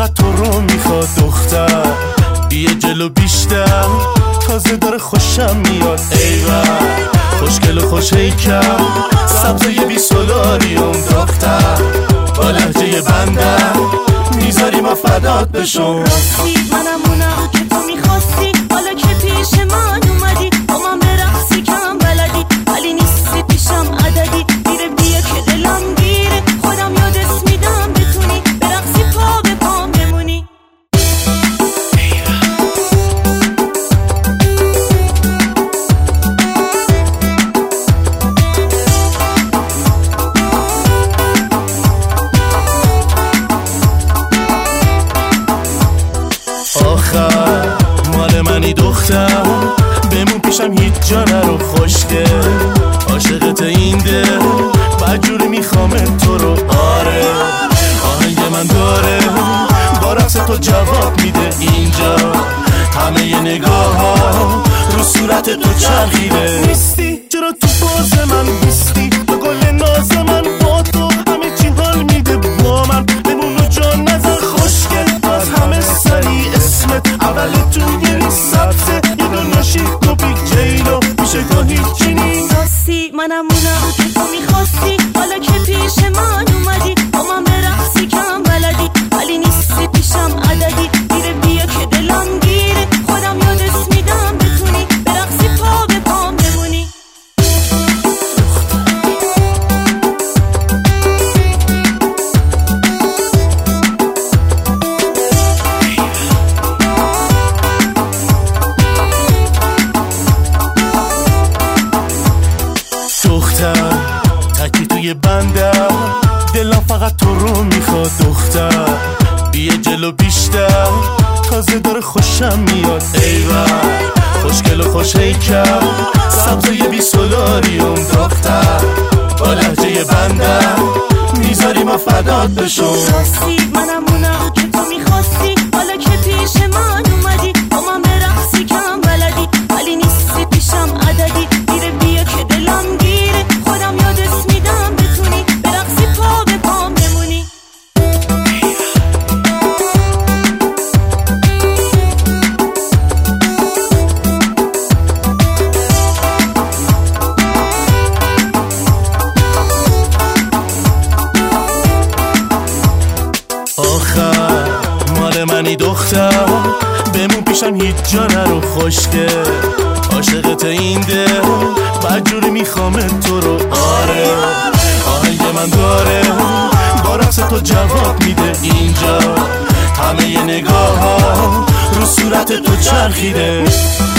فقط تو رو میخواد دختر، بیه جلو بیشتر، تازه داره خوشم میاد. ایوه خوشگل و خوش هیکل، سبزای بی سولاریوم دختر، با لهجه بندر میذاری ما فدات بشم. راستی منمونم که تو میخواستی، حالا که پیش من اومدی با من برقصی کم بلدی، ولی نیستی پیشم عددی، میره بیا که دلم گیره، خودم یادت میدم بتونی برقصی پا به پام بمونی. آخر مال منی دختر، بمون پیشم هیچ جا نرو خوشگل، عاشقت این دل بدجوری میخوام تو رو. آره آهنگ من داره با رقص تو جواب میده، اینجا همه ی نگاه ها رو صورت تو چرخیده. نیستی چرا تو باز من نیستی، تو گل ناز من، با تو همه چی حال میده با من، بمون و جان نظر خوشگل، باز همه سری اسمت اول تو یعنی سبزه، یه دنیاشی تو بیگ جیلو میشه تو هیچی نیست. راستی منمونم که تو میخواستی، حالا که پیش من اومدی با من برقصی کم بلدی، ولی نیستی پیشم عددی، میره بیا که دلم گیره، خودم یادت میدم بتونی برقصی پا به پام بمونی. دختر تکی توی بندر، دلم فقط تو رو میخواد دختر، بیه جلو بیشتر، تازه داره خوشم میاد. ایوه خوشگل و خوش هیکل، سبزای بی سولاریوم دختر، با لهجه بندر میذاری ما فدات بشم. راستی منمونم که تو میخواستی، حالا که پیش من اومدی با من برقصی کم بلدی، ولی نیستی پیشم عددی، میره بیا که دلم گیره، خودم یادت میدم بتونی برقصی پا به پام بمونی. آخر مال منی دختر، بمون پیشم هیچ جا نرو خوشگل، عاشقت این دل بدجوری میخوام تو رو. آره آهنگ من داره با رقص تو جواب میده، اینجا همه ی نگاه ها رو صورت تو چرخیده.